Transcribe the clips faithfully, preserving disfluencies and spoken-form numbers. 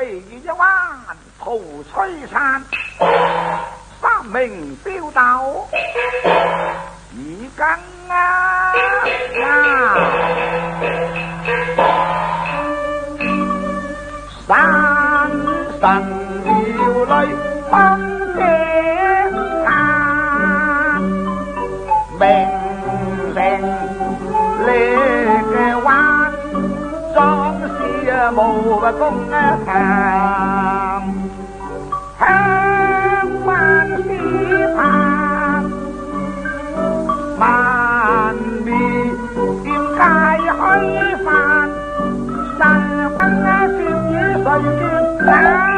一灣陶璀璨，三名標鬥已更啊！山神妙女分遮下，明明呢嘅灣壯士啊無功啊行，香灣市畔萬面店街開飯，神分啊少與誰斷啊！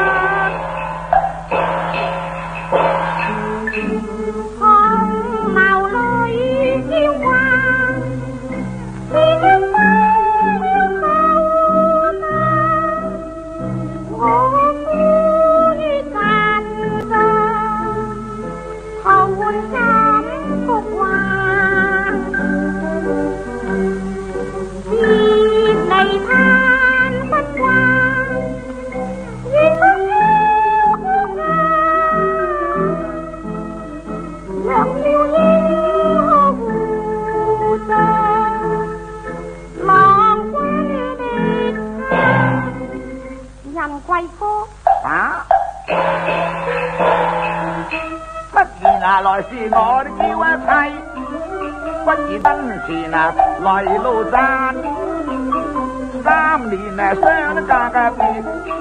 來是我的嬌一妻，不如婚前啊來路讚，三年啊相得嫁嘅別，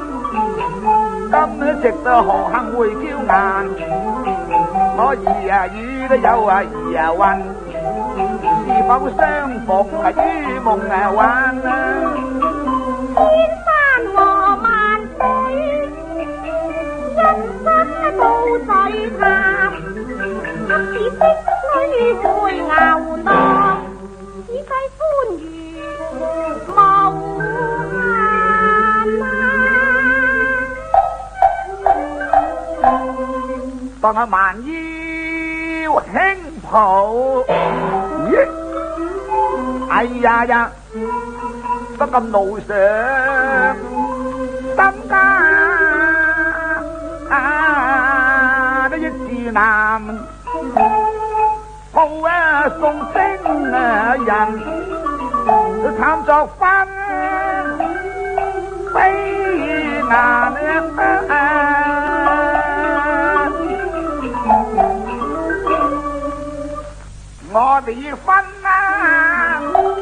今直到何幸會嬌顏，我兒啊語都有啊兒啊運，是否相逢啊於夢啊幻啊？千山和萬水，一生到水潭。不是的女會牛郎，只計歡愉無限啊！當我蠻腰輕抱，咦？哎呀呀，不咁怒上心家啊！呢一字男。好啊，送星啊人，探作分非難啊！我哋要分啊，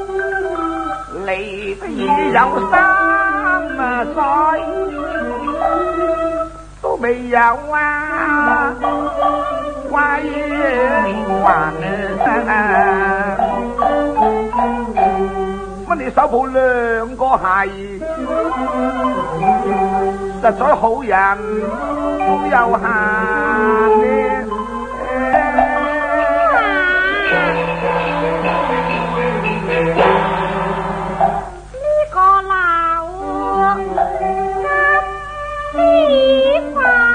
離得已有三啊載，都未有啊！歸還啊！乜你手抱兩個係，實在好人都有限。呢個樓金絲花。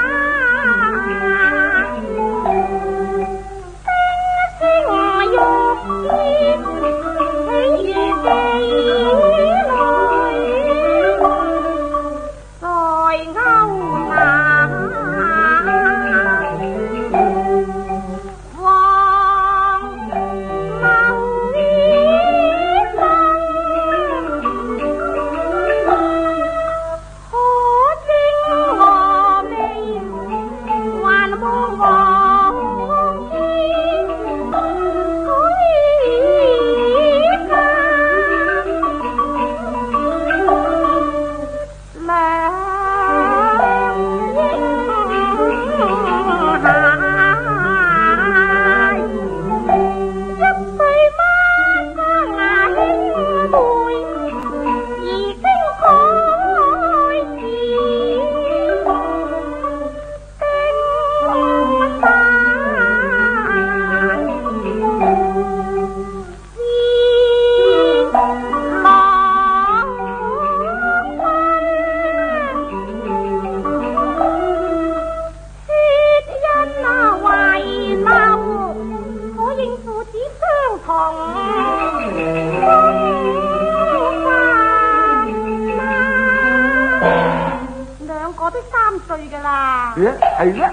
歲噶啦。 咦，係咩？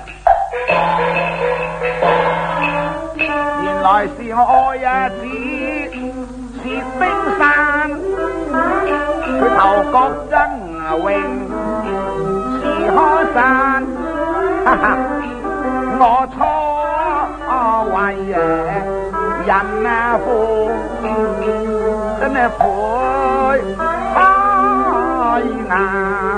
原來是我呀子薛冰山，佢頭角崢嶸是可散，哈哈！我初為人啊父，真係悔開眼，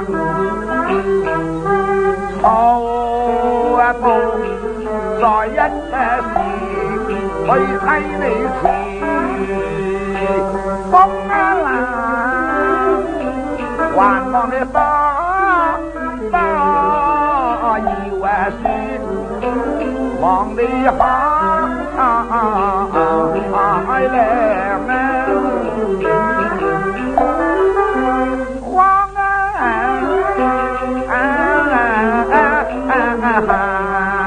錯一步在一時去睇你時，風啊冷，還望你多多要啊説，望你可開亮啊！光啊啊啊啊啊！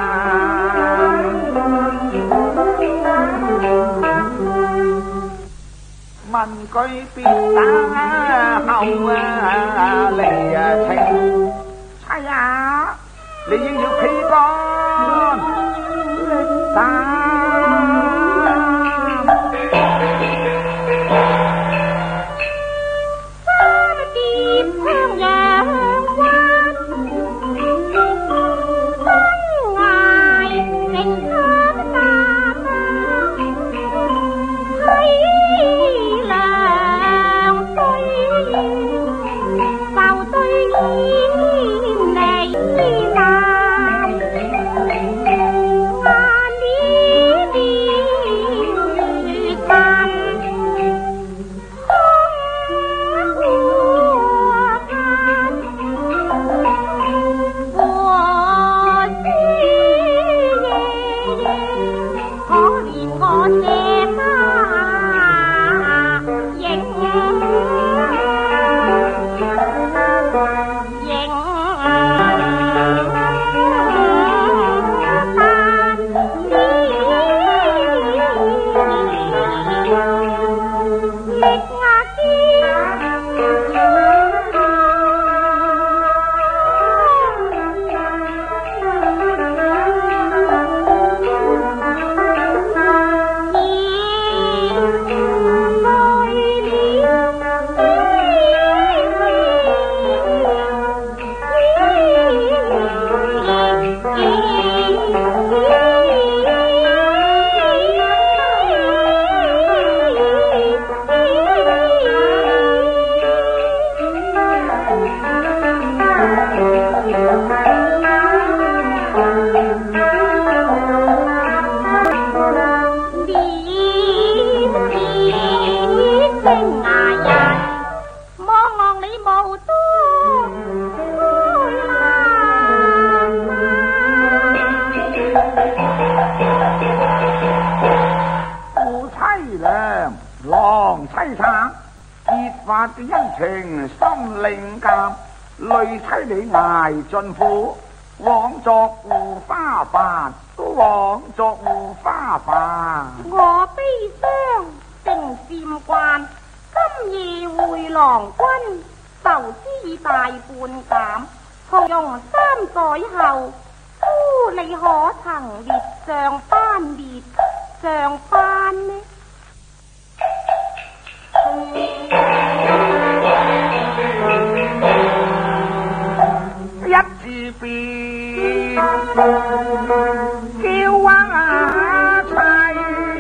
問句別打後啊嚟啊情，妻啊，你應要披竿力打。恩情心靈鑑，累妻你挨盡苦，枉作胡花飯，都枉作胡花飯。 我悲傷定漸慣，今夜回郎君，受之大半減。從容三載後，夫你可曾列上班列上班呢？ 一字別叫話妻，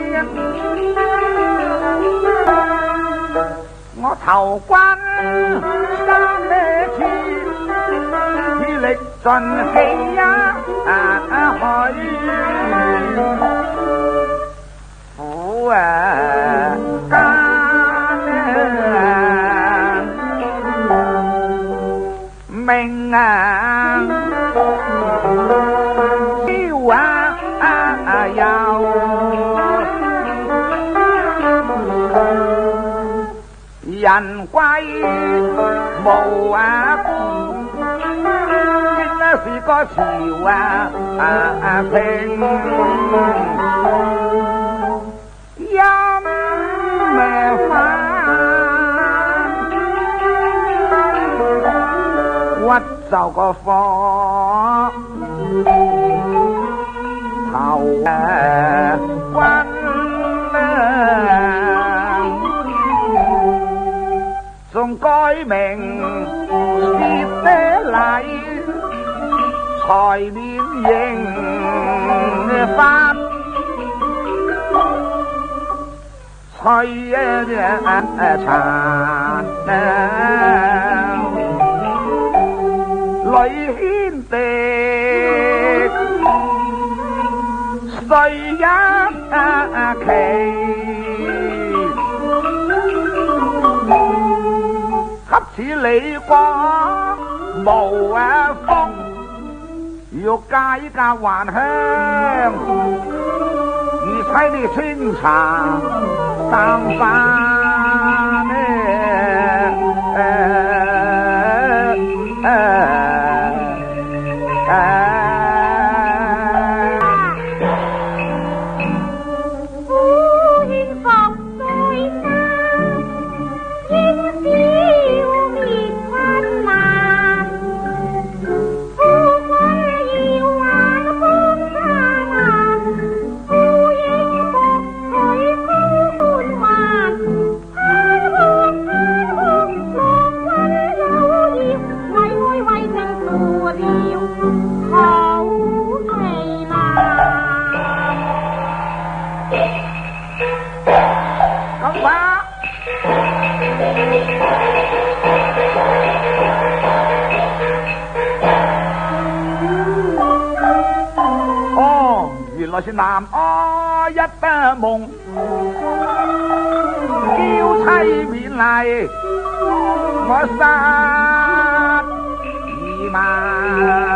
我頭關三咩次，已歷盡氣呀去苦啊命啊，燒啊啊有，人歸無啊故，應是個朝啊啊平，陰咩花。屈受個火頭溫仲改名接得禮財面迎發吹啊殘女牽敵歲一期恰似李國無啊風欲解甲還鄉而妻你清茶淡飯呢是南柯一夢，嬌妻勉勵我失意萬。